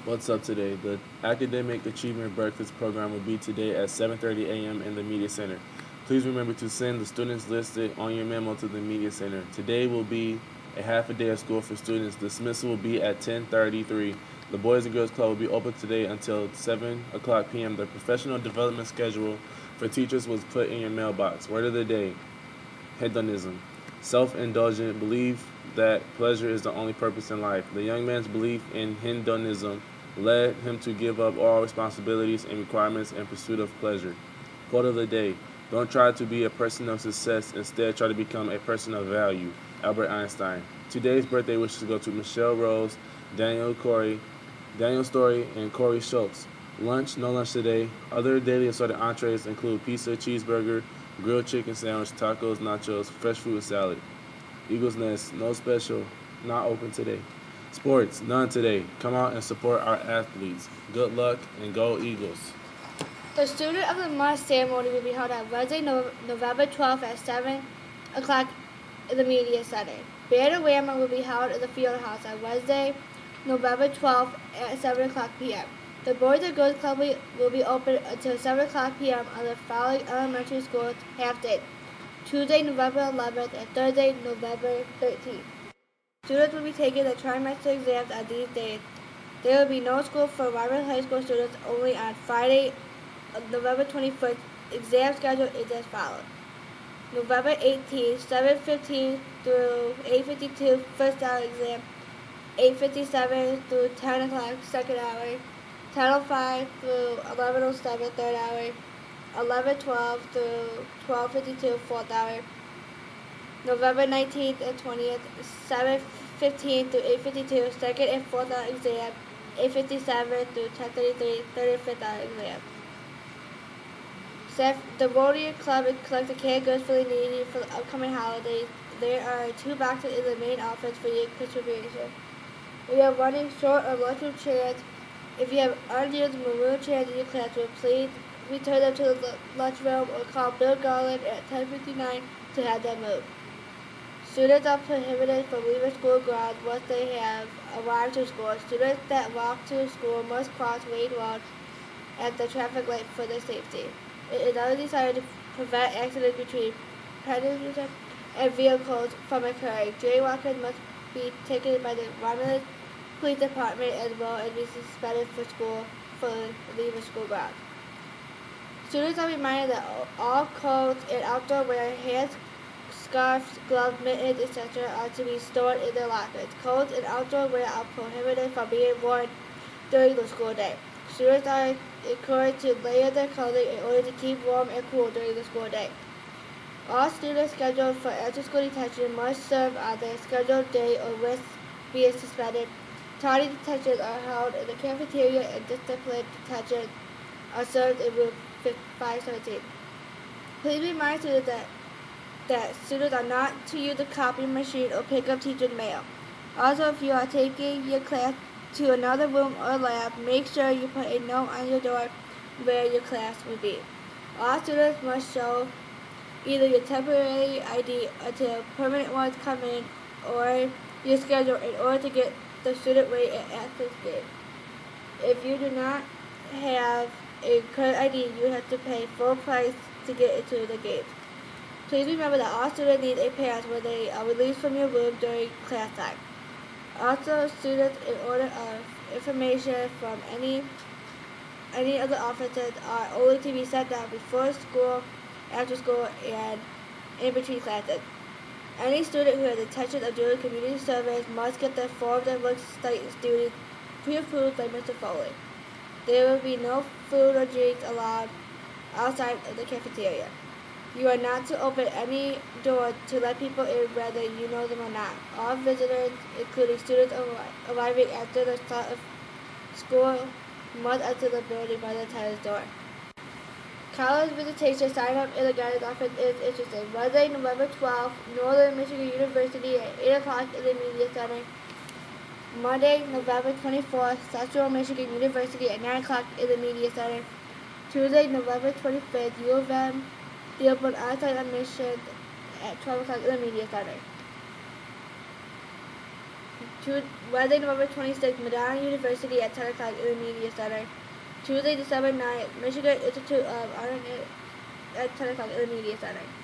What's up today? The Academic Achievement Breakfast program will be today at 7:30 a.m. in the Media Center. Please remember to send the students listed on your memo to the Media Center. Today will be a half a day of school for students. Dismissal will be at 10:33. The Boys and Girls Club will be open today until 7 o'clock p.m. The professional development schedule for teachers was put in your mailbox. Word of the day: hedonism. Self-indulgent belief that pleasure is the only purpose in life. The young man's belief in hedonism led him to give up all responsibilities and requirements in pursuit of pleasure. Quote of the day: don't try to be a person of success, instead try to become a person of value. Albert Einstein. Today's birthday wishes go to Michelle Rose, Daniel Corey, Daniel Story, and Corey Schultz. Lunch, no lunch today. Other daily assorted entrees include pizza, cheeseburger, grilled chicken sandwich, tacos, nachos, fresh fruit salad. Eagles Nest, no special, not open today. Sports, none today. Come out and support our athletes. Good luck and go Eagles. The Student of the Month ceremony will be held on Wednesday, November 12th at 7 o'clock in the Media Center. Banner wearing will be held in the Field House on Wednesday, November 12th at 7 o'clock p.m. The Boys and Girls Club will be open until 7 o'clock p.m. on the following elementary schools half day, Tuesday, November 11th and Thursday, November 13th. Students will be taking the trimester exams on these days. There will be no school for Wyman High School students only on Friday, November 21st. Exam schedule is as follows. November 18th, 7:15 through 8:52, first hour exam. 8:57 through 10 o'clock, second hour. 10:05 through 11:07, third hour. 11:12 through 12:52, fourth hour. November 19th and 20th, 7:15 through 8:52, second and fourth hour exam. 8:57 through 10:33, third and fifth hour exam. The Rotary Club is collecting canned goods for the needy for the upcoming holidays. There are 2 boxes in the main office for your contribution. We are running short of lunchroom chairs. If you have unused maroon chairs in your classroom, please return them to the lunchroom or call Bill Garland at 10:59 to have them moved. Students are prohibited from leaving school grounds once they have arrived to school. Students that walk to school must cross Wade Road at the traffic light for their safety. It is also decided to prevent accidents between pedestrians and vehicles from occurring. Jaywalkers must be taken by the Romulus Police Department as well as be suspended for leaving school grounds. Students are reminded that all coats and outdoor wear, hats, scarves, gloves, mittens, etc. are to be stored in their lockers. Coats and outdoor wear are prohibited from being worn during the school day. Students are encouraged to layer their clothing in order to keep warm and cool during the school day. All students scheduled for after-school detention must serve on their scheduled day or risk being suspended. Tardy detentions are held in the cafeteria and disciplined detention are served in room 517. Please remind students that students are not to use a copy machine or pick up teacher's mail. Also, if you are taking your class to another room or lab, make sure you put a note on your door where your class will be. All students must show either your temporary ID until permanent ones come in or your schedule in order to get the student rate at access gate. If you do not have a current ID, you have to pay full price to get into the gate. Please remember that all students need a pass when they are released from your room during class time. Also, students, in order of information from any of the officers, are only to be sent down before school, after school, and in between classes. Any student who has intention of doing community service must get their forms and work studies duties pre-approved by Mr. Foley. There will be no food or drinks allowed outside of the cafeteria. You are not to open any door to let people in whether you know them or not. All visitors, including students arriving after the start of school, must enter the building by the tennis door. College visitation sign up in the guidance office is interesting. Wednesday, November 12th, Northern Michigan University at 8 o'clock in the Media Center. Monday, November 24th, Central Michigan University at 9 o'clock in the Media Center. Tuesday, November 25th, U of M, the open on-site admission at 12 o'clock in the Media Center. Wednesday, November 26th, Medina University at 10 o'clock in the Media Center. Tuesday, December 9th, Michigan Institute of Art at 10 o'clock in the Media Center.